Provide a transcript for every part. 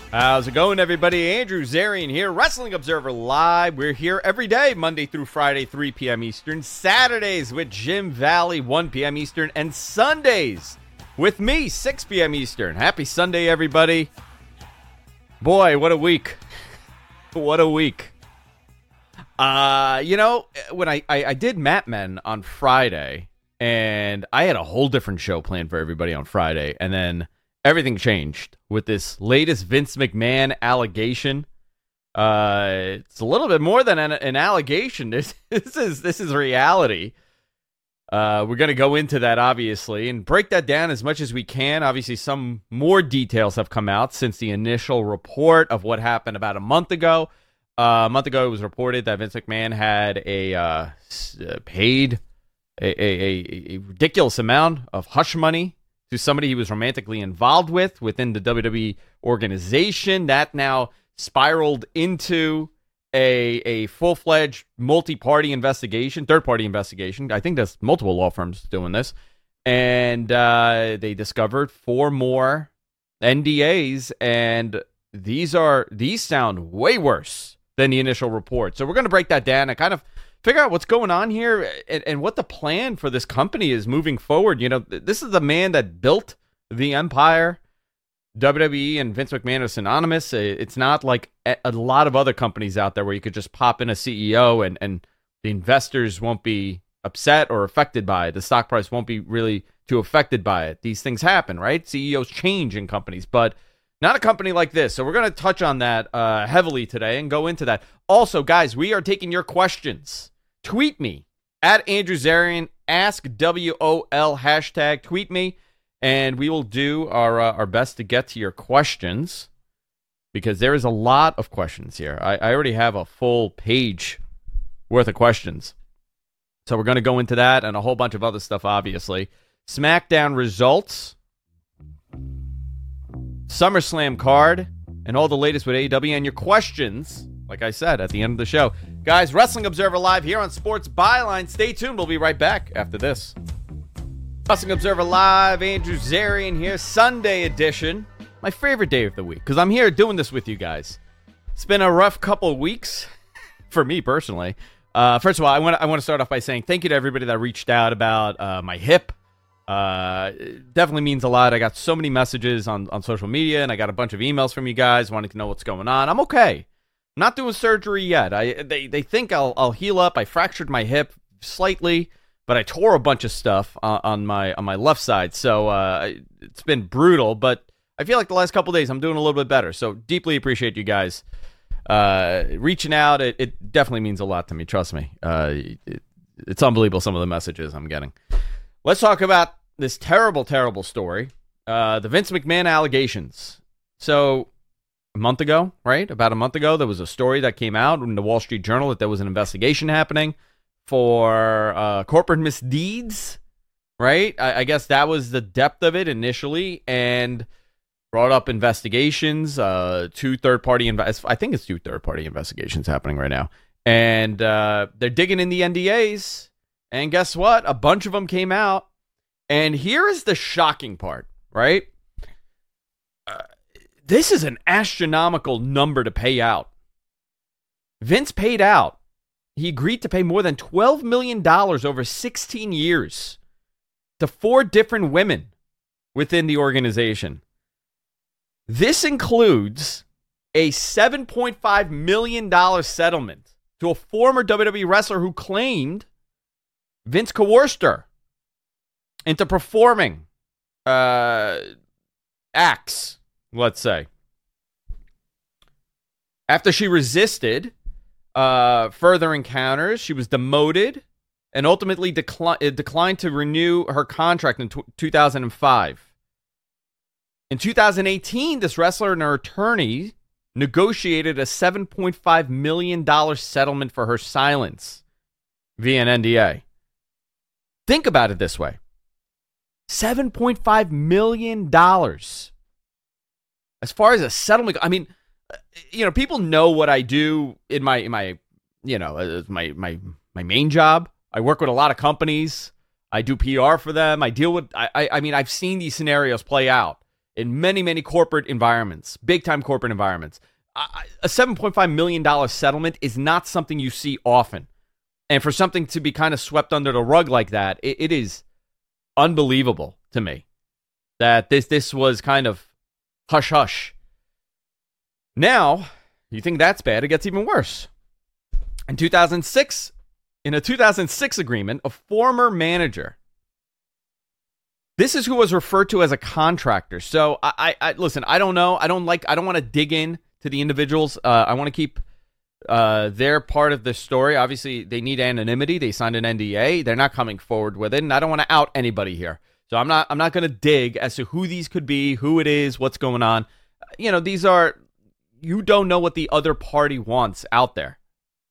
How's it going, everybody? Andrew Zarian here, Wrestling Observer Live. We're here every day, Monday through Friday, 3 p.m. Eastern, Saturdays with Jim Valley, 1 p.m. Eastern, and Sundays with me, 6 p.m. Eastern. Happy Sunday, everybody. Boy, what a week. What a week. When I did Mat Men on Friday, and I had a whole different show planned for everybody on Friday, and then everything changed with this latest Vince McMahon allegation. It's a little bit more than an allegation. This is reality. We're going to go into that, obviously, and break that down as much as we can. Obviously, some more details have come out since the initial report of what happened about a month ago. A month ago, it was reported that Vince McMahon had paid a ridiculous amount of hush money to somebody he was romantically involved with within the WWE organization. That now spiraled into a full-fledged multi-party investigation, third-party investigation. I think there's multiple law firms doing this. And they discovered 4 more NDAs, and these sound way worse than the initial report. So we're going to break that down and kind of figure out what's going on here and what the plan for this company is moving forward. You know, this is the man that built the empire. WWE and Vince McMahon are synonymous. It's not like a lot of other companies out there where you could just pop in a CEO and the investors won't be upset or affected by it. The stock price won't be really too affected by it. These things happen, right? CEOs change in companies, but not a company like this. So we're going to touch on that heavily today and go into that. Also, guys, we are taking your questions. Tweet me at Andrew Zarian, ask WOL hashtag, tweet me, and we will do our best to get to your questions because there is a lot of questions here. I already have a full page worth of questions. So we're going to go into that and a whole bunch of other stuff, obviously. SmackDown results, SummerSlam card, and all the latest with AEW, and your questions, like I said, at the end of the show. Guys, Wrestling Observer Live here on Sports Byline. Stay tuned. We'll be right back after this. Wrestling Observer Live, Andrew Zarian here, Sunday edition. My favorite day of the week, because I'm here doing this with you guys. It's been a rough couple of weeks for me personally. First of all, I want to start off by saying thank you to everybody that reached out about my hip. It definitely means a lot. I got so many messages on social media, and I got a bunch of emails from you guys wanting to know what's going on. I'm okay. I'm not doing surgery yet. They think I'll heal up. I fractured my hip slightly, but I tore a bunch of stuff on my left side. So it's been brutal, but I feel like the last couple of days I'm doing a little bit better. So deeply appreciate you guys reaching out. It definitely means a lot to me. Trust me. It's unbelievable some of the messages I'm getting. Let's talk about this terrible, terrible story. The Vince McMahon allegations. So a month ago, right? About a month ago, there was a story that came out in the Wall Street Journal that there was an investigation happening for corporate misdeeds, right? I guess that was the depth of it initially, and brought up investigations, 2 third-party, I think it's 2 third-party investigations happening right now. And they're digging in the NDAs, and guess what? A bunch of them came out. And here is the shocking part, right? This is an astronomical number to pay out. Vince paid out. He agreed to pay more than $12 million over 16 years to 4 different women within the organization. This includes a $7.5 million settlement to a former WWE wrestler who claimed Vince coerced her into performing acts, let's say. After she resisted further encounters, she was demoted and ultimately declined to renew her contract in 2005. In 2018, this wrestler and her attorney negotiated a $7.5 million settlement for her silence via an NDA. Think about it this way. $7.5 million. As far as a settlement, I mean, you know, people know what I do in my main job. I work with a lot of companies. I do PR for them. I deal with, I mean, I've seen these scenarios play out. in many, many corporate environments, big-time corporate environments. A $7.5 million settlement is not something you see often. And for something to be kind of swept under the rug like that, it is unbelievable to me that this was kind of hush-hush. Now, you think that's bad, it gets even worse. In a 2006 agreement, a former manager, this is who was referred to as a contractor. So I listen, I don't know. I don't want to dig in to the individuals. I want to keep their part of the story. Obviously, they need anonymity. They signed an NDA. They're not coming forward with it, and I don't want to out anybody here. So I'm not going to dig as to who these could be, who it is, what's going on. You know, you don't know what the other party wants out there.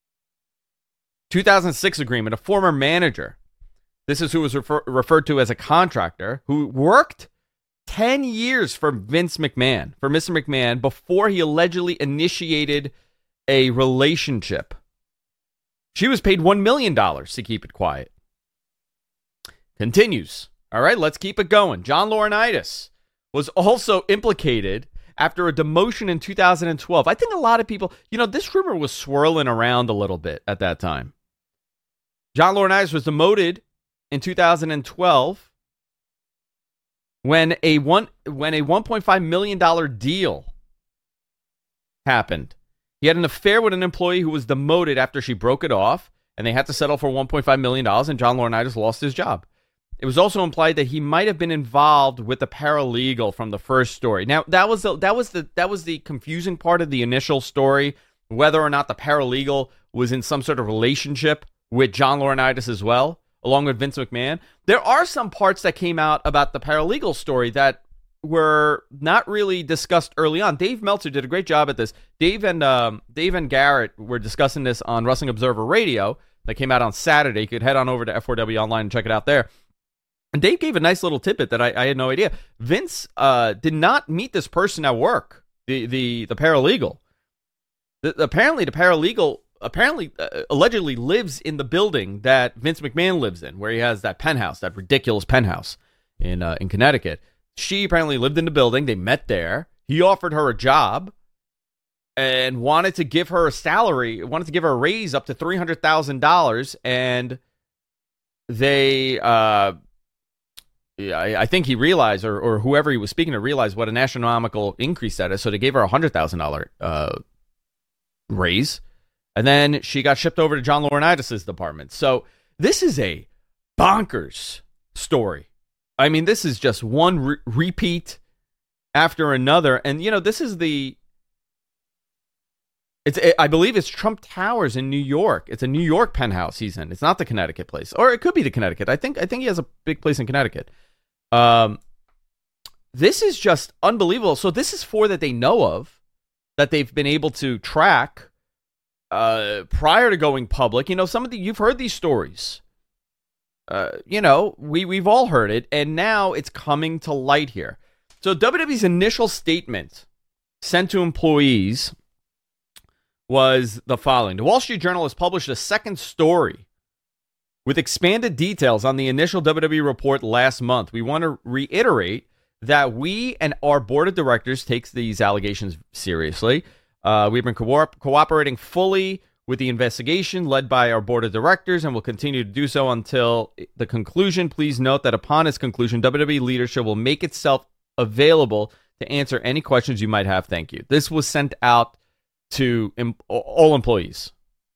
2006 agreement, a former manager. This is who was referred to as a contractor who worked 10 years for Vince McMahon, for Mr. McMahon, before he allegedly initiated a relationship. She was paid $1 million to keep it quiet. Continues. All right, let's keep it going. John Laurinaitis was also implicated after a demotion in 2012. I think a lot of people, this rumor was swirling around a little bit at that time. John Laurinaitis was demoted in 2012 when a $1.5 million deal happened. He had an affair with an employee who was demoted after she broke it off, and they had to settle for $1.5 million, and John Laurinaitis lost his job. It was also implied that he might have been involved with the paralegal from the first story. Now, that was the confusing part of the initial story, whether or not the paralegal was in some sort of relationship with John Laurinaitis as well, along with Vince McMahon. There are some parts that came out about the paralegal story that were not really discussed early on. Dave Meltzer did a great job at this. Dave and Garrett were discussing this on Wrestling Observer Radio that came out on Saturday. You could head on over to F4W Online and check it out there. And Dave gave a nice little tidbit that I had no idea. Vince did not meet this person at work, the paralegal. Apparently, the paralegal allegedly lives in the building that Vince McMahon lives in, where he has that penthouse, that ridiculous penthouse in Connecticut. She apparently lived in the building. They met there. He offered her a job and wanted to give her a raise up to $300,000. And they, I think he realized, or whoever he was speaking to realized what an astronomical increase that is. So they gave her a $100,000 raise. And then she got shipped over to John Laurinaitis' department. So this is a bonkers story. I mean, this is just one repeat after another. And, this is I believe it's Trump Towers in New York. It's a New York penthouse he's in. It's not the Connecticut place. Or it could be the Connecticut. I think he has a big place in Connecticut. This is just unbelievable. So this is four that they know of, that they've been able to track prior to going public. You've heard these stories. We've all heard it, and now it's coming to light here. So WWE's initial statement sent to employees was the following. The Wall Street Journal has published a second story with expanded details on the initial WWE report last month. We want to reiterate that we and our board of directors takes these allegations seriously. We've been cooperating fully with the investigation led by our board of directors and will continue to do so until the conclusion. Please note that upon its conclusion, WWE leadership will make itself available to answer any questions you might have. Thank you. This was sent out to all employees.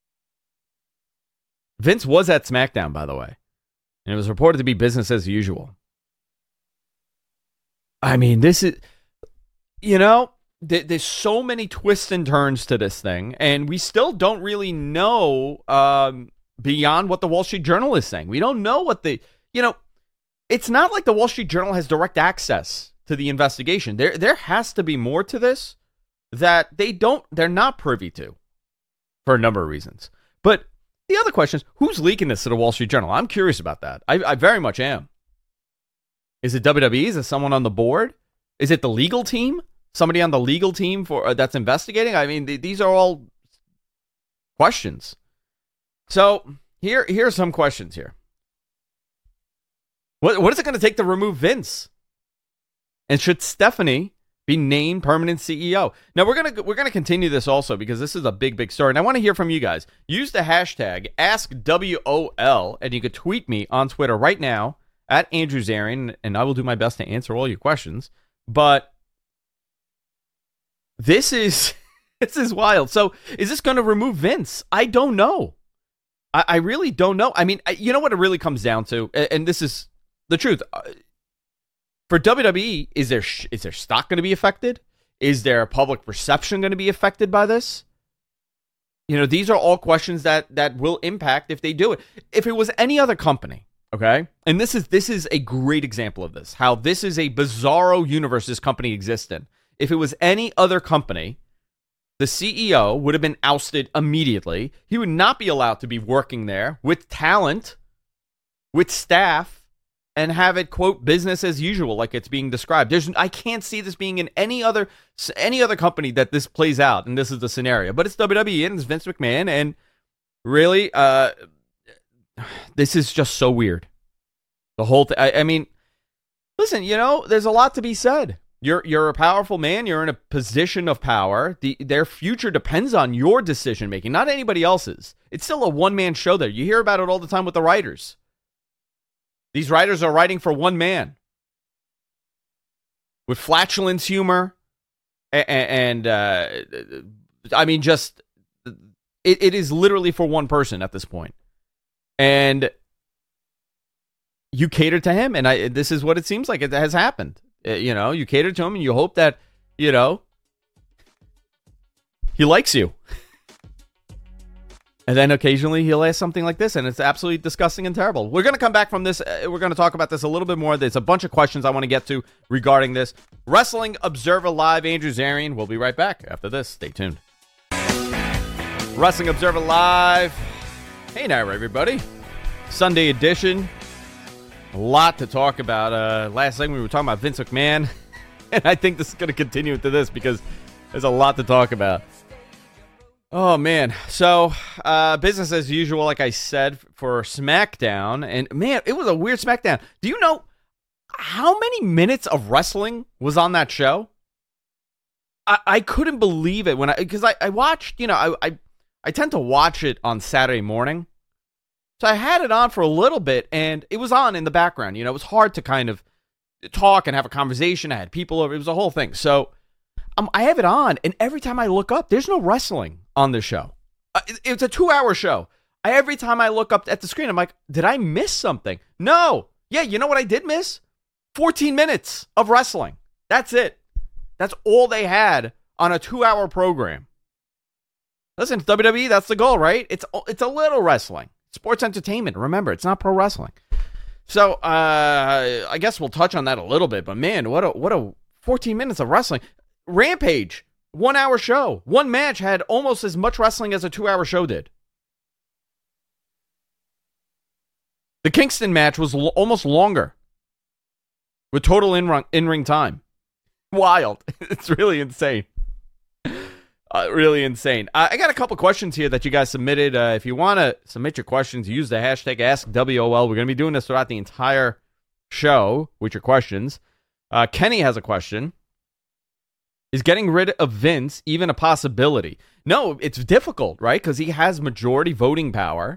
Vince was at SmackDown, by the way, and it was reported to be business as usual. I mean, this is, there's so many twists and turns to this thing, and we still don't really know beyond what the Wall Street Journal is saying. We don't know what it's not like the Wall Street Journal has direct access to the investigation. There has to be more to this that they're not privy to for a number of reasons. But the other question is, who's leaking this to the Wall Street Journal? I'm curious about that. I very much am. Is it WWE? Is it someone on the board? Is it the legal team? Somebody on the legal team that's investigating? I mean, these are all questions. So here are some questions here. What is it going to take to remove Vince? And should Stephanie be named permanent CEO? Now we're gonna continue this also because this is a big story, and I want to hear from you guys. Use the hashtag AskWOL, and you could tweet me on Twitter right now at Andrew Zarian, and I will do my best to answer all your questions. But this is wild. So is this going to remove Vince? I don't know. I really don't know. I mean, you know what it really comes down to, and this is the truth. For WWE, is their stock going to be affected? Is their public perception going to be affected by this? You know, these are all questions that will impact if they do it. If it was any other company, okay, and this is a great example of this, how this is a bizarro universe this company exists in. If it was any other company, the CEO would have been ousted immediately. He would not be allowed to be working there with talent, with staff, and have it, quote, business as usual, like it's being described. I can't see this being in any other company that this plays out, and this is the scenario. But it's WWE, and it's Vince McMahon, and really, this is just so weird. The whole thing. I mean, listen, you know, there's a lot to be said. You're a powerful man. You're in a position of power. Their future depends on your decision making, not anybody else's. It's still a one-man show there. You hear about it all the time with the writers. These writers are writing for one man with flatulence humor and I mean, just it is literally for one person at this point. And you cater to him, and this is what it seems like it has happened. You know, you cater to him, and you hope that, you know, he likes you. And then occasionally he'll ask something like this, and it's absolutely disgusting and terrible. We're going to come back from this. We're going to talk about this a little bit more. There's a bunch of questions I want to get to regarding this. Wrestling Observer Live, Andrew Zarian. We'll be right back after this. Stay tuned. Wrestling Observer Live. Hey now, everybody. Sunday edition. A lot to talk about. Last segment we were talking about Vince McMahon, and I think this is going to continue into this because there's a lot to talk about. Oh, man. So, business as usual, like I said, for SmackDown. And, man, it was a weird SmackDown. Do you know how many minutes of wrestling was on that show? I couldn't believe it because I watched, you know, I tend to watch it on Saturday morning. So I had it on for a little bit, and it was on in the background. You know, it was hard to kind of talk and have a conversation. I had people over. It was a whole thing. So I have it on, and every time I look up, there's no wrestling on the show. It's a 2-hour show. Every time I look up at the screen, I'm like, did I miss something? No. Yeah, you know what I did miss? 14 minutes of wrestling. That's it. That's all they had on a 2-hour program. Listen, it's WWE, that's the goal, right? It's a little wrestling. Sports entertainment. Remember, it's not pro wrestling. So, I guess we'll touch on that a little bit, but man, what a 14 minutes of wrestling. Rampage, 1-hour show. One match had almost as much wrestling as a 2-hour show did. The Kingston match was almost longer with total in-ring time. Wild. It's really insane. Really insane. I got a couple questions here that you guys submitted. If you want to submit your questions, use the hashtag AskWOL. We're going to be doing this throughout the entire show with your questions. Kenny has a question. Is getting rid of Vince even a possibility? No, it's difficult, right? Because he has majority voting power.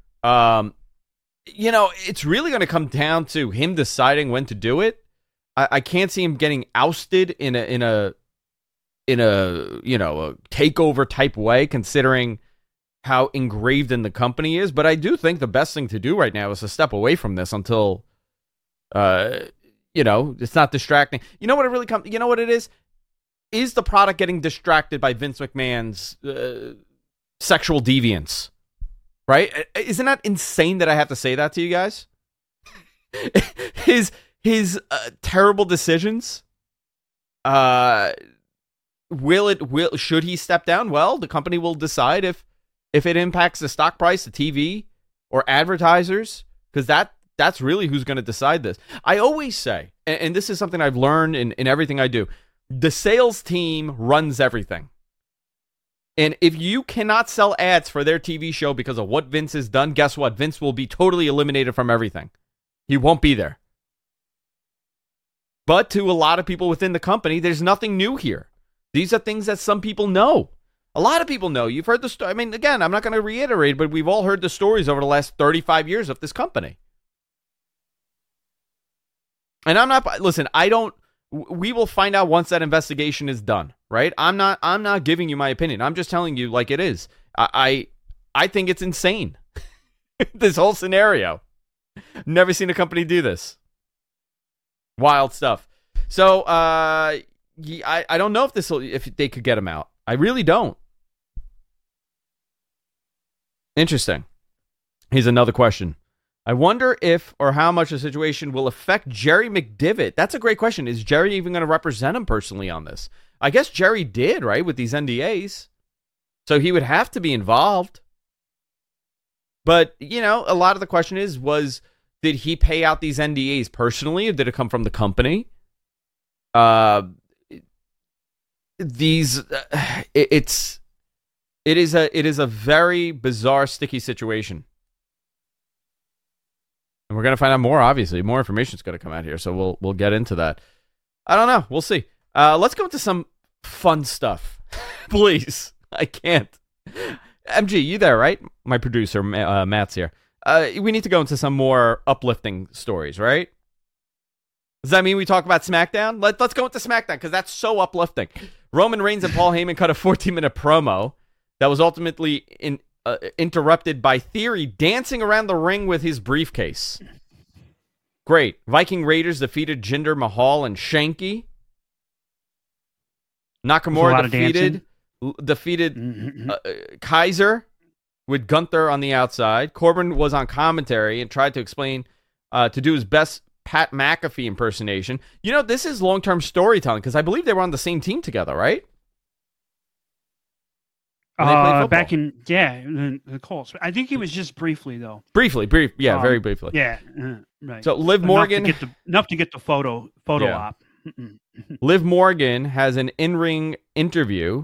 You know, it's really going to come down to him deciding when to do it. I can't see him getting ousted in a you know, a takeover type way, considering how engraved in the company is. But I do think the best thing to do right now is to step away from this until, you know, it's not distracting. You know what it really comes? You know what it is? Is the product getting distracted by Vince McMahon's sexual deviance? Right? Isn't that insane that I have to say that to you guys? His terrible decisions. Should he step down? Well, the company will decide if it impacts the stock price, the TV, or advertisers, because that's really who's going to decide this. I always say, and this is something I've learned in everything I do, the sales team runs everything. And if you cannot sell ads for their TV show because of what Vince has done, guess what? Vince will be totally eliminated from everything. He won't be there. But to a lot of people within the company, there's nothing new here. These are things that some people know. A lot of people know. You've heard the story. I mean, again, I'm not going to reiterate, but we've all heard the stories over the last 35 years of this company. And I'm not, listen, we will find out once that investigation is done, right? I'm not giving you my opinion. I'm just telling you like it is. I think it's insane. This whole scenario. Never seen a company do this. Wild stuff. So, I don't know if they could get him out. I really don't. Interesting. Here's another question. I wonder if or how much the situation will affect Jerry McDevitt. That's a great question. Is Jerry even going to represent him personally on this? I guess Jerry did, right, with these NDAs. So he would have to be involved. But, you know, a lot of the question did he pay out these NDAs personally, or did it come from the company? It is a very bizarre, sticky situation. And we're going to find out more, obviously. More information is going to come out here, so we'll get into that. I don't know. We'll see. Let's go into some fun stuff. Please. I can't. MG, you there, right? My producer, Matt's here. We need to go into some more uplifting stories, right? Does that mean we talk about SmackDown? Let's go into SmackDown, because that's so uplifting. Roman Reigns and Paul Heyman cut a 14-minute promo that was ultimately interrupted by Theory dancing around the ring with his briefcase. Great. Viking Raiders defeated Jinder Mahal and Shanky. Nakamura defeated Kaiser with Gunther on the outside. Corbin was on commentary and tried to explain, to do his best Pat McAfee impersonation. You know, this is long-term storytelling, because I believe they were on the same team together, right? Back in the Colts. I think he was just briefly though. Very briefly. Yeah, right. So Liv Morgan enough to get the photo op. Liv Morgan has an in-ring interview.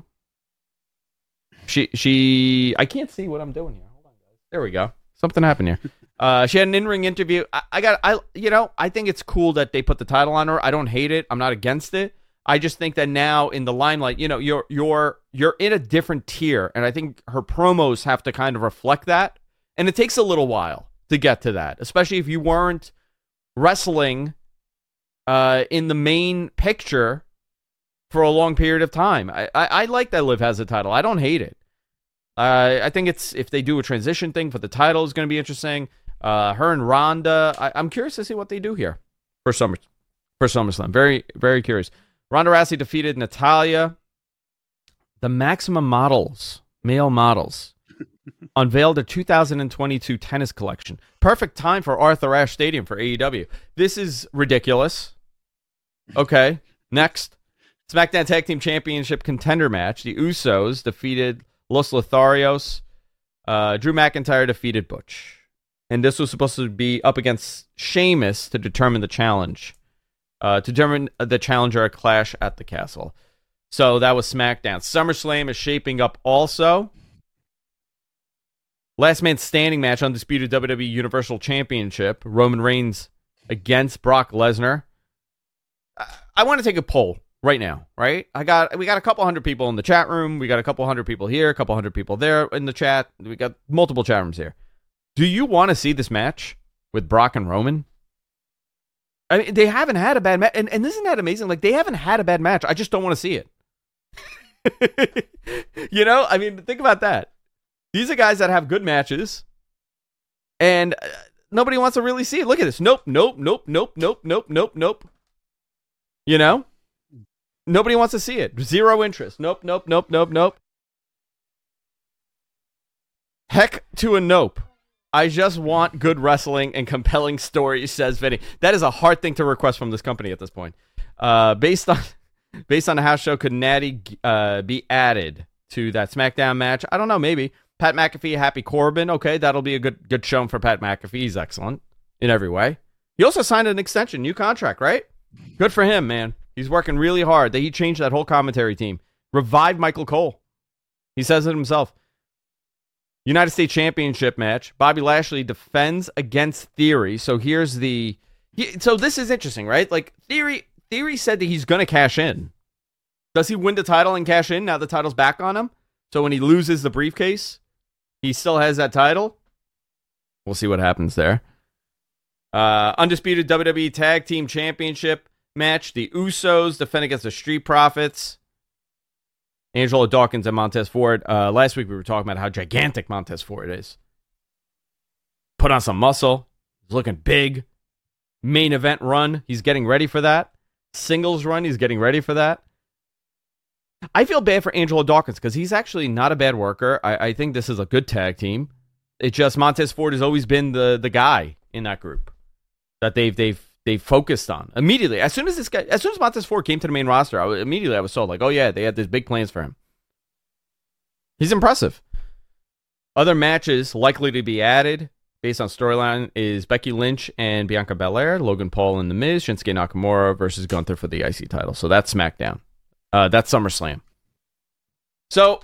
She I can't see what I'm doing here. Hold on, guys. There we go. Something happened here. She had an in-ring interview. I think it's cool that they put the title on her. I don't hate it. I'm not against it. I just think that now in the limelight, you know, you're in a different tier, and I think her promos have to kind of reflect that. And it takes a little while to get to that, especially if you weren't wrestling in the main picture for a long period of time. I like that Liv has a title. I don't hate it. I think if they do a transition thing for the title, is going to be interesting. Her and Ronda, I'm curious to see what they do here for SummerSlam. Very, very curious. Ronda Rousey defeated Natalya. The Maximum Models, male models, unveiled a 2022 tennis collection. Perfect time for Arthur Ashe Stadium for AEW. This is ridiculous. Okay, next. SmackDown Tag Team Championship contender match. The Usos defeated Los Lotharios. Drew McIntyre defeated Butch. And this was supposed to be up against Sheamus to determine the challenge. To determine the challenger at Clash at the Castle. So that was SmackDown. SummerSlam is shaping up also. Last man standing match, undisputed WWE Universal Championship. Roman Reigns against Brock Lesnar. I want to take a poll right now, right? We got a couple hundred people in the chat room. We got a couple hundred people here, a couple hundred people there in the chat. We got multiple chat rooms here. Do you want to see this match with Brock and Roman? I mean, they haven't had a bad match. And isn't that amazing? Like, they haven't had a bad match. I just don't want to see it. You know? I mean, think about that. These are guys that have good matches. And nobody wants to really see it. Look at this. Nope. You know? Nobody wants to see it. Zero interest. Nope. Heck to a nope. I just want good wrestling and compelling stories, says Vinny. That is a hard thing to request from this company at this point. Based on the house show, could Natty be added to that SmackDown match? I don't know, maybe. Pat McAfee, Happy Corbin. Okay, that'll be a good show for Pat McAfee. He's excellent in every way. He also signed an extension, new contract, right? Good for him, man. He's working really hard. He changed that whole commentary team. Revived Michael Cole. He says it himself. United States Championship match. Bobby Lashley defends against Theory. So here's so this is interesting, right? Like Theory Theory said that he's going to cash in. Does he win the title and cash in now the title's back on him? So when he loses the briefcase, he still has that title? We'll see what happens there. Undisputed WWE Tag Team Championship match. The Usos defend against the Street Profits. Angelo Dawkins and Montez Ford. Last week we were talking about how gigantic Montez Ford is. Put on some muscle. He's looking big. Main event run. He's getting ready for that. Singles run. He's getting ready for that. I feel bad for Angelo Dawkins because he's actually not a bad worker. I think this is a good tag team. It's just Montez Ford has always been the guy in that group that they've focused on immediately. As soon as Montez Ford came to the main roster, I was sold. Like, oh yeah, they had these big plans for him. He's impressive. Other matches likely to be added based on storyline is Becky Lynch and Bianca Belair, Logan Paul and The Miz, Shinsuke Nakamura versus Gunther for the IC title. So that's SmackDown. That's SummerSlam. So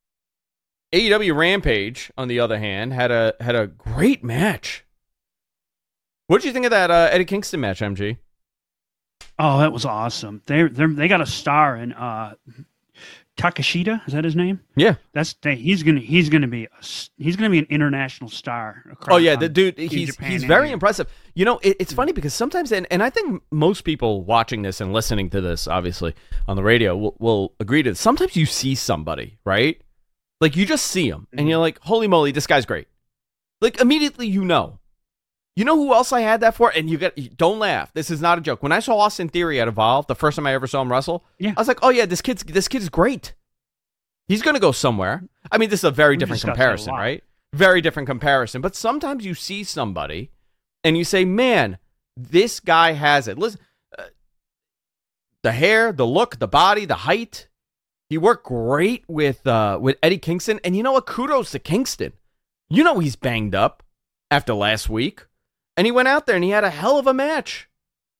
AEW Rampage, on the other hand, had a great match. What did you think of that Eddie Kingston match, MG? Oh, that was awesome. They got a star in Takeshita. Is that his name? Yeah, he's gonna be an international star. Oh yeah, the dude. He's very impressive. You know, it's funny because sometimes, and I think most people watching this and listening to this, obviously on the radio, will agree to this. Sometimes you see somebody, right? Like you just see him, and you're like, "Holy moly, this guy's great!" Like immediately, you know. You know who else I had that for? And don't laugh. This is not a joke. When I saw Austin Theory at Evolve, the first time I ever saw him wrestle, I was like, oh yeah, this kid is great. He's going to go somewhere. I mean, this is a very different comparison, right? Very different comparison. But sometimes you see somebody and you say, man, this guy has it. Listen, the hair, the look, the body, the height. He worked great with Eddie Kingston. And you know what? Kudos to Kingston. You know he's banged up after last week. And he went out there and he had a hell of a match.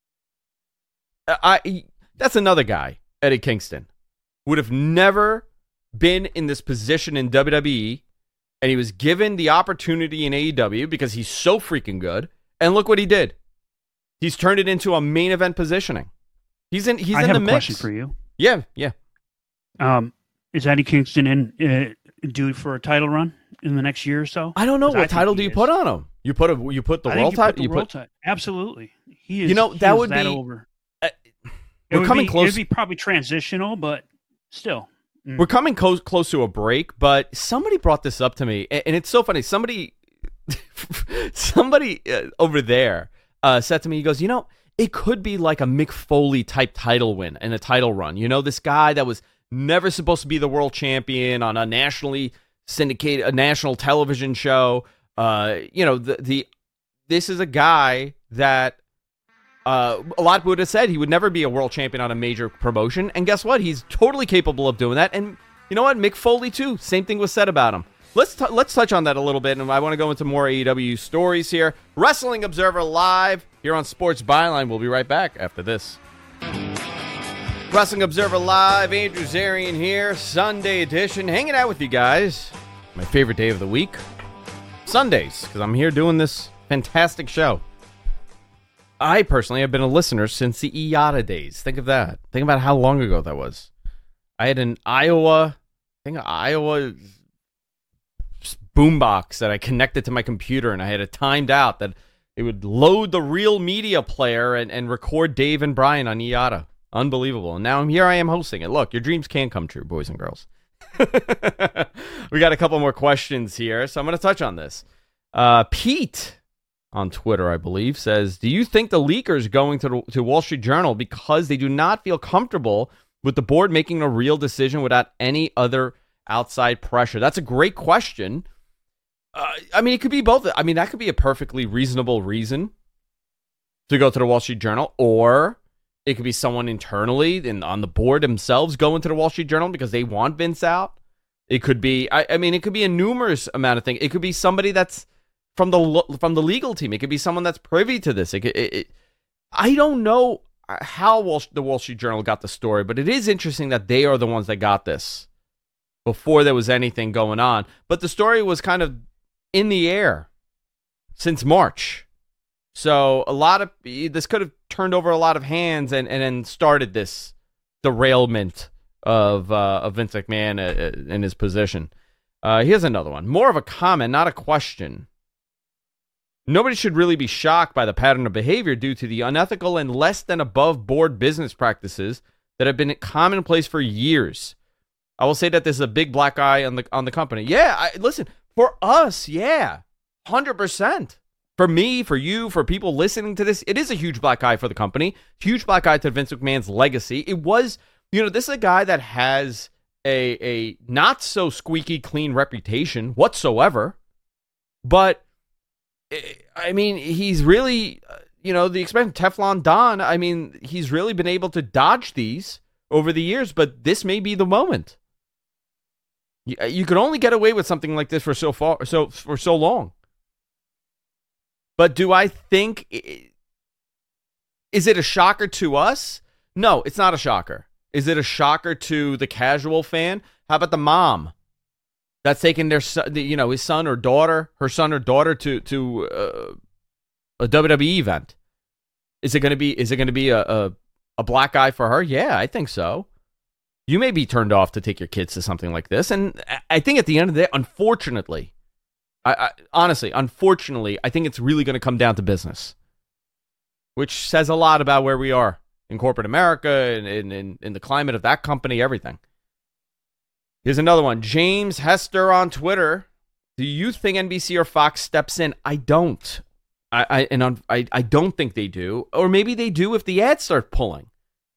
That's another guy, Eddie Kingston. Would have never been in this position in WWE, and he was given the opportunity in AEW because he's so freaking good. And look what he did. He's turned it into a main event positioning. He's in the mix. I have a question for you. Yeah. Is Eddie Kingston due for a title run in the next year or so? I don't know. What title do you put on him? You put the world title. Absolutely. He is. You know that would be over. We're coming close. It'd be probably transitional, but still. We're coming close to a break. But somebody brought this up to me, and it's so funny. Somebody over there said to me, he goes, you know, it could be like a Mick Foley type title win and a title run. You know, this guy that was never supposed to be the world champion on a nationally syndicated, a national television show. You know, this is a guy that a lot would have said he would never be a world champion on a major promotion. And guess what? He's totally capable of doing that. And you know what? Mick Foley, too. Same thing was said about him. Let's touch on that a little bit. And I want to go into more AEW stories here. Wrestling Observer Live here on Sports Byline. We'll be right back after this. Wrestling Observer Live. Andrew Zarian here. Sunday edition. Hanging out with you guys. My favorite day of the week. Sundays, because I'm here doing this fantastic show. I personally have been a listener since the IATA days. Think of that. Think about how long ago that was. I had an Iowa boombox that I connected to my computer, and I had it timed out that it would load the Real Media player and record Dave and Brian on IATA. Unbelievable. And now I am hosting it. Look, your dreams can come true, boys and girls. We got a couple more questions here, so I'm going to touch on this. Pete on Twitter, I believe, says, do you think the leakers going to Wall Street Journal because they do not feel comfortable with the board making a real decision without any other outside pressure? That's a great question. I mean, it could be both. I mean, that could be a perfectly reasonable reason to go to the Wall Street Journal, or it could be someone internally and on the board themselves going to the Wall Street Journal because they want Vince out. It could be, I mean, it could be a numerous amount of things. It could be somebody that's from the legal team. It could be someone that's privy to this. I don't know how the Wall Street Journal got the story, but it is interesting that they are the ones that got this before there was anything going on. But the story was kind of in the air since March. So this could have turned over a lot of hands and then started this derailment of Vince McMahon in his position. Here's another one. More of a comment, not a question. Nobody should really be shocked by the pattern of behavior due to the unethical and less than above board business practices that have been commonplace for years. I will say that this is a big black eye on the company. Yeah, listen, for us, yeah, 100%. For me, for you, for people listening to this, it is a huge black eye for the company. Huge black eye to Vince McMahon's legacy. It was, this is a guy that has a not so squeaky clean reputation whatsoever. But, I mean, he's really, the expression Teflon Don, I mean, he's really been able to dodge these over the years, but this may be the moment. You could only get away with something like this for so long. But do I think, is it a shocker to us? No, it's not a shocker. Is it a shocker to the casual fan? How about the mom that's taking their son, his son or daughter, her son or daughter to a WWE event? Is it going to be a black eye for her? Yeah, I think so. You may be turned off to take your kids to something like this, and I think at the end of the day, unfortunately, unfortunately, I think it's really going to come down to business, which says a lot about where we are in corporate America and in the climate of that company, everything. Here's another one. James Hester on Twitter. Do you think NBC or Fox steps in? I don't. I don't think they do. Or maybe they do if the ads start pulling.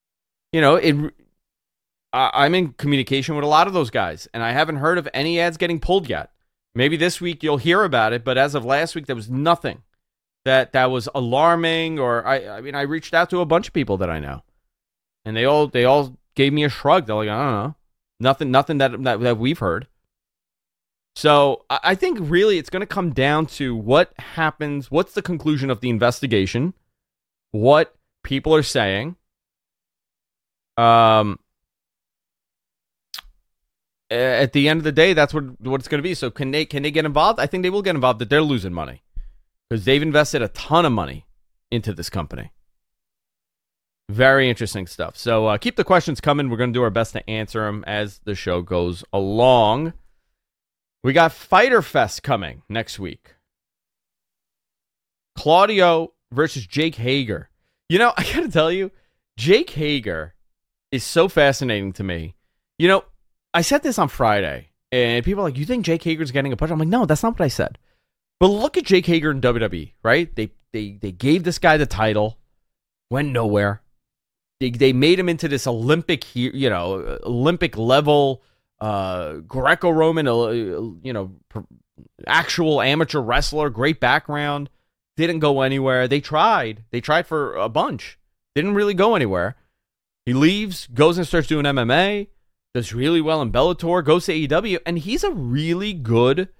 I'm in communication with a lot of those guys, and I haven't heard of any ads getting pulled yet. Maybe this week you'll hear about it, but as of last week, there was nothing that was alarming. Or I reached out to a bunch of people that I know, and they all gave me a shrug. They're like, I don't know, nothing that we've heard. So I think really it's going to come down to what happens. What's the conclusion of the investigation? What people are saying. At the end of the day, that's what it's going to be. So can they get involved? I think they will get involved. That they're losing money because they've invested a ton of money into this company. Very interesting stuff. So keep the questions coming. We're going to do our best to answer them as the show goes along. We got Fyter Fest coming next week. Claudio versus Jake Hager. I got to tell you, Jake Hager is so fascinating to me. I said this on Friday, and people are like, you think Jake Hager's getting a push? I'm like, no, that's not what I said. But look at Jake Hager in WWE, right? They gave this guy the title, went nowhere. They made him into this Olympic level, Greco-Roman, actual amateur wrestler, great background, didn't go anywhere. They tried for a bunch, didn't really go anywhere. He leaves, goes and starts doing MMA. Does really well in Bellator, goes to AEW, and he's a really good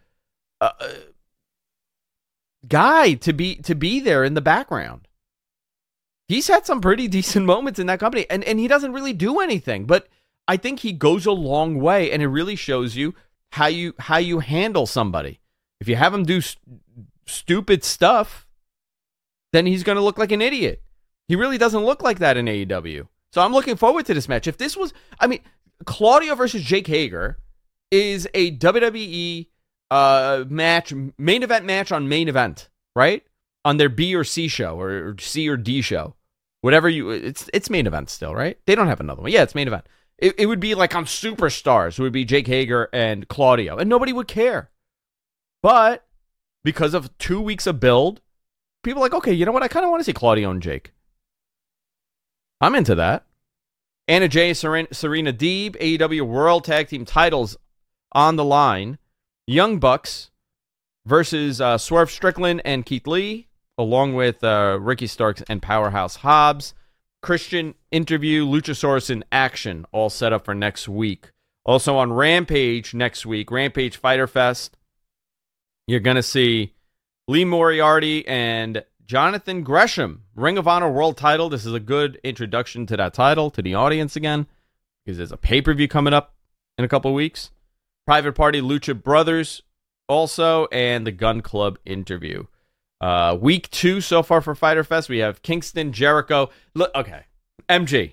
guy to be there in the background. He's had some pretty decent moments in that company, and he doesn't really do anything, but I think he goes a long way, and it really shows you how you handle somebody. If you have him do stupid stuff, then he's going to look like an idiot. He really doesn't look like that in AEW. So I'm looking forward to this match. If this was, Claudio versus Jake Hager is a WWE match, main event match on main event, right? On their B or C show or C or D show. Whatever it's main event still, right? They don't have another one. Yeah, it's main event. It would be like on Superstars. It would be Jake Hager and Claudio, and nobody would care. But because of 2 weeks of build, people are like, okay, you know what? I kind of want to see Claudio and Jake. I'm into that. Anna Jay, Serena Deeb, AEW World Tag Team titles on the line. Young Bucks versus Swerve Strickland and Keith Lee, along with Ricky Starks and Powerhouse Hobbs. Christian interview, Luchasaurus in action, all set up for next week. Also on Rampage next week, Rampage Fyter Fest, you're going to see Lee Moriarty and Jonathan Gresham, Ring of Honor World title. This is a good introduction to that title, to the audience again, because there's a pay-per-view coming up in a couple of weeks. Private Party, Lucha Brothers also, and the Gun Club interview. Week 2 so far for Fyter Fest. We have Kingston, Jericho. Look, okay, MG.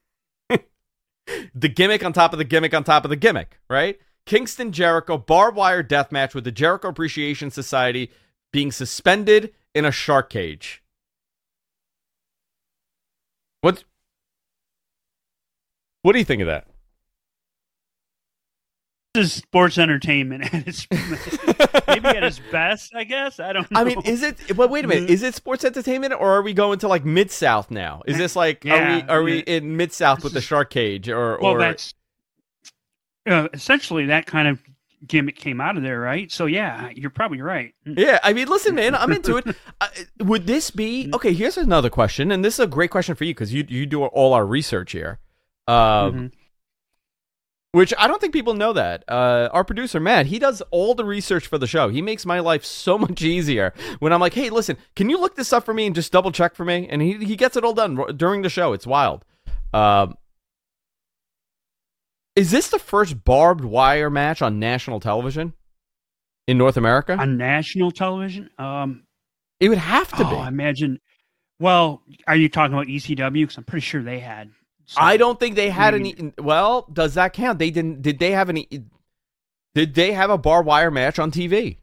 The gimmick on top of the gimmick on top of the gimmick, right? Kingston, Jericho, barbed wire death match with the Jericho Appreciation Society being suspended in a shark cage. What do you think of that? This is sports entertainment at its maybe at its best, I guess. I don't know. I mean, is it? Well, wait a minute. Is it sports entertainment, or are we going to like Mid South now? Is this like are we in Mid South with the shark cage, or that's essentially that kind of gimmick came out of there, right? So yeah, you're probably right. Yeah, I mean, listen, man, I'm into it. Would this be okay? Here's another question, and this is a great question for you because you do all our research here. Which I don't think people know that. Our producer, Matt, he does all the research for the show. He makes my life so much easier when I'm like, hey, listen, can you look this up for me and just double check for me? And he gets it all done during the show. It's wild. Is this the first barbed wire match on national television in North America? On national television? It would have to be. I imagine. Well, are you talking about ECW? Because I'm pretty sure they had. I don't think they had any. Well, does that count? They didn't. Did they have any? Did they have a barbed wire match on TV?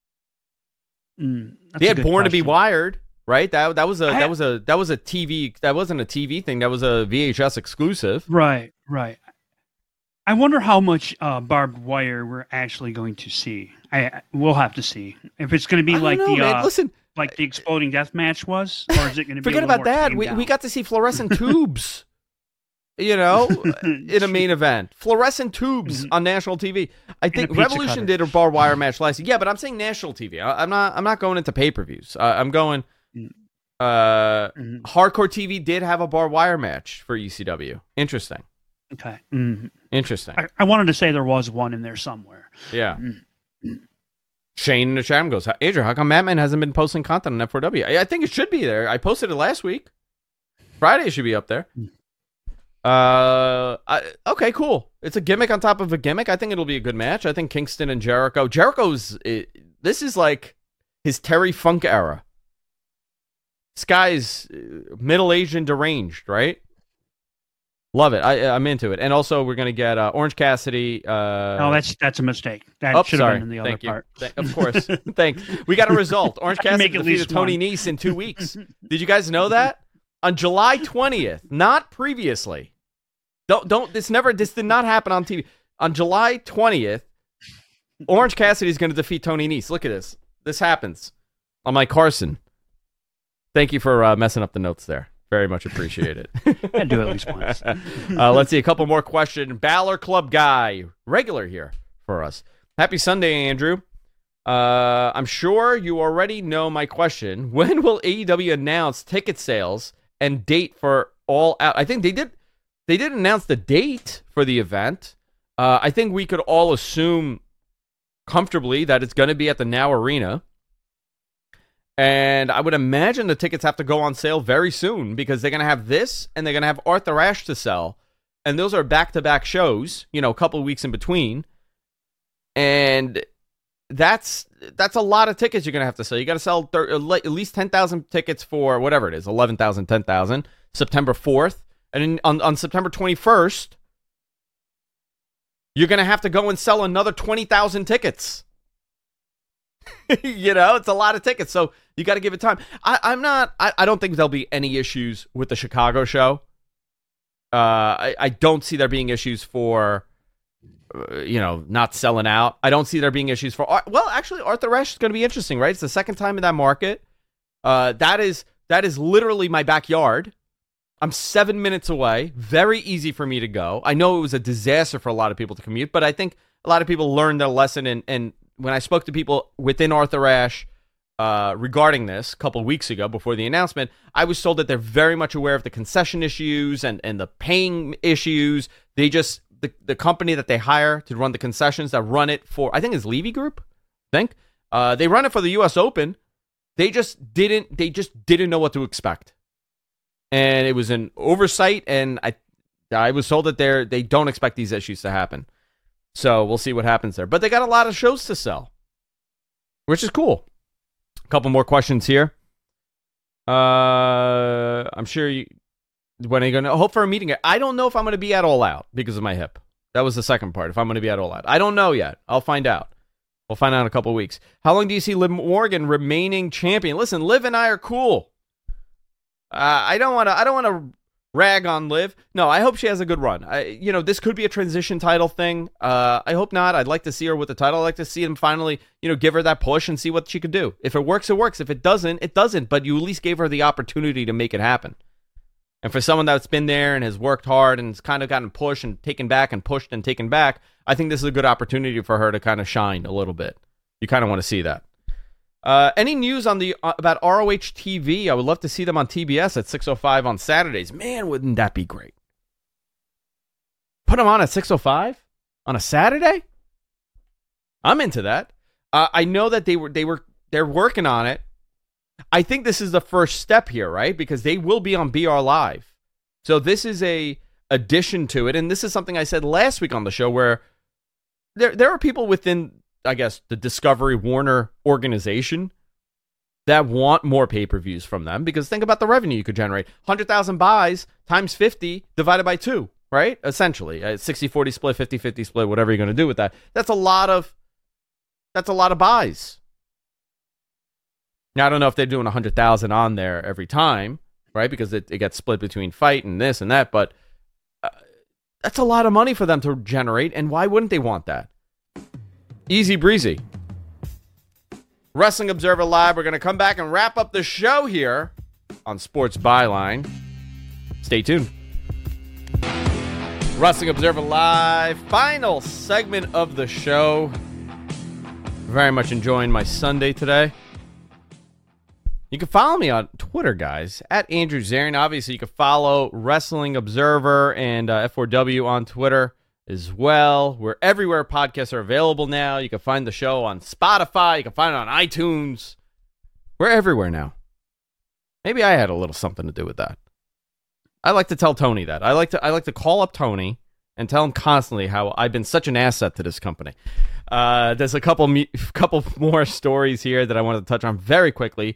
They had Born to Be Wired, right? That was a TV. That wasn't a TV thing. That was a VHS exclusive. Right. I wonder how much barbed wire we're actually going to see. We'll have to see if it's going to be like like the Exploding Death Match was, or is it going to be? Forget about that. We got to see fluorescent tubes. In a main event, fluorescent tubes on national TV. I think Revolution did a barbed wire match last year. Yeah, but I'm saying national TV. I'm not going into pay-per-views. I'm going. Hardcore TV did have a barbed wire match for ECW. Interesting. Okay. Interesting. I wanted to say there was one in there somewhere. Yeah. Shane in the chat goes, Andrew, how come Madman hasn't been posting content on F4W? I think it should be there. I posted it last week. Friday should be up there. Okay, cool. It's a gimmick on top of a gimmick. I think it'll be a good match. I think Kingston and Jericho. This is like his Terry Funk era. This guy's middle-aged and deranged, right? Love it. I'm into it. And also, we're gonna get Orange Cassidy. No, that's a mistake. That should have been in the other part. Of course. Thanks. We got a result. Orange Cassidy defeated Tony Nese in 2 weeks. Did you guys know that? On July 20th, not previously. This did not happen on TV. On July 20th, Orange Cassidy is going to defeat Tony Nese. Look at this. This happens. I'm like, Carson, thank you for messing up the notes there. Very much appreciate it. I'd do it at least once. Let's see a couple more questions. Balor Club guy, regular here for us. Happy Sunday, Andrew. I'm sure you already know my question. When will AEW announce ticket sales and date for All Out? I think they did announce the date for the event. I think we could all assume comfortably that it's going to be at the Now Arena. And I would imagine the tickets have to go on sale very soon because they're going to have this and they're going to have Arthur Ashe to sell. And those are back-to-back shows, a couple of weeks in between. And that's a lot of tickets you're going to have to sell. You got to sell at least 10,000 tickets for whatever it is, 11,000, 10,000, September 4th. And on September 21st, you're going to have to go and sell another 20,000 tickets. It's a lot of tickets, so you got to give it time. I don't think there'll be any issues with the Chicago show. I don't see there being issues for, not selling out. I don't see there being issues for, actually, Arthur Ashe is going to be interesting, right? It's the second time in that market. That is literally my backyard. I'm 7 minutes away. Very easy for me to go. I know it was a disaster for a lot of people to commute, but I think a lot of people learned their lesson. And when I spoke to people within Arthur Ashe regarding this a couple of weeks ago before the announcement, I was told that they're very much aware of the concession issues and the paying issues. They just, the company that they hire to run the concessions that run it for, I think it's Levy Group, they run it for the U.S. Open. They just didn't know what to expect. And it was an oversight, and I was told that they don't expect these issues to happen. So we'll see what happens there. But they got a lot of shows to sell, which is cool. couple more questions here. I'm sure you. When are you going to hope for a meeting? I don't know if I'm going to be at All Out because of my hip. That was the second part. If I'm going to be at All Out, I don't know yet. I'll find out. We'll find out in a couple of weeks. How long do you see Liv Morgan remaining champion? Listen, Liv and I are cool. I don't want to rag on Liv. No, I hope she has a good run. This could be a transition title thing. I hope not. I'd like to see her with the title. I'd like to see them finally, give her that push and see what she could do. If it works, it works. If it doesn't, it doesn't. But you at least gave her the opportunity to make it happen. And for someone that's been there and has worked hard and has kind of gotten pushed and taken back and pushed and taken back, I think this is a good opportunity for her to kind of shine a little bit. You kind of want to see that. Any news on about ROH TV? I would love to see them on TBS at 6:05 on Saturdays. Man, wouldn't that be great? Put them on at 6:05 on a Saturday? I'm into that. I know that they're working on it. I think this is the first step here, right? Because they will be on BR Live. So this is a addition to it. And this is something I said last week on the show where there are people within, I guess, the Discovery Warner organization that want more pay-per-views from them. Because think about the revenue you could generate. 100,000 buys times 50 divided by 2, right? Essentially. 60-40 split, 50-50 split, whatever you're going to do with that. That's a lot of buys. Now, I don't know if they're doing 100,000 on there every time, right? Because it gets split between fight and this and that. But that's a lot of money for them to generate. And why wouldn't they want that? Easy breezy. Wrestling Observer Live. We're going to come back and wrap up the show here on Sports Byline. Stay tuned. Wrestling Observer Live. Final segment of the show. Very much enjoying my Sunday today. You can follow me on Twitter, guys, at Andrew Zarian. Obviously, you can follow Wrestling Observer and F4W on Twitter as well. We're everywhere podcasts are available now. You can find the show on Spotify. You can find it on iTunes. We're everywhere now. Maybe I had a little something to do with that. I like to tell Tony that. I like to call up Tony and tell him constantly how I've been such an asset to this company. There's a couple more stories here that I wanted to touch on very quickly.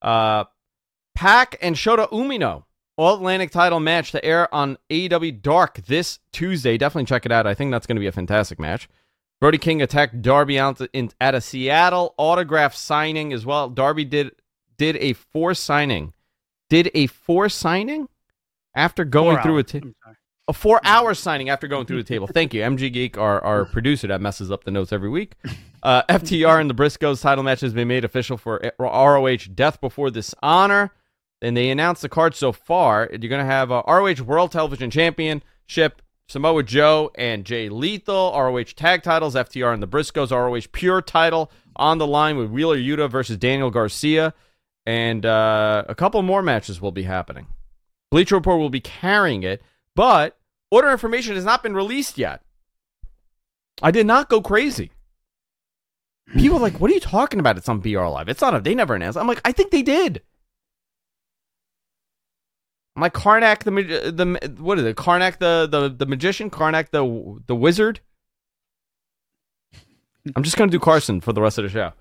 Pac and Shota Umino All-Atlantic title match to air on AEW Dark this Tuesday. Definitely check it out. I think that's going to be a fantastic match. Brody King attacked Darby at a Seattle autograph signing as well. Darby did a forced signing. Did a forced signing after going through a 4-hour signing after going through the table. Thank you, MG Geek, our producer that messes up the notes every week. FTR and the Briscoes title match has been made official for ROH Death Before Dishonor. And they announced the card so far. You're going to have ROH World Television Championship, Samoa Joe and Jay Lethal, ROH Tag Titles, FTR and the Briscoes, ROH Pure Title on the line with Wheeler Yuta versus Daniel Garcia. And a couple more matches will be happening. Bleacher Report will be carrying it, but order information has not been released yet. I did not go crazy. People are like, what are you talking about? It's on BR Live. It's not. They never announced. I'm like, I think they did. I'm like, Karnak the what is it? Karnak the magician? Karnak the wizard? I'm just gonna do Carson for the rest of the show.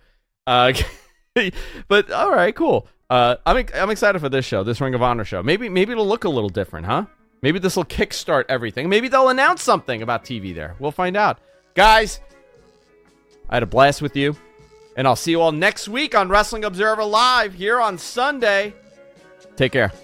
But all right, cool. I'm excited for this show, this Ring of Honor show. Maybe it'll look a little different, huh? Maybe this will kickstart everything. Maybe they'll announce something about TV there. We'll find out. Guys, I had a blast with you. And I'll see you all next week on Wrestling Observer Live here on Sunday. Take care.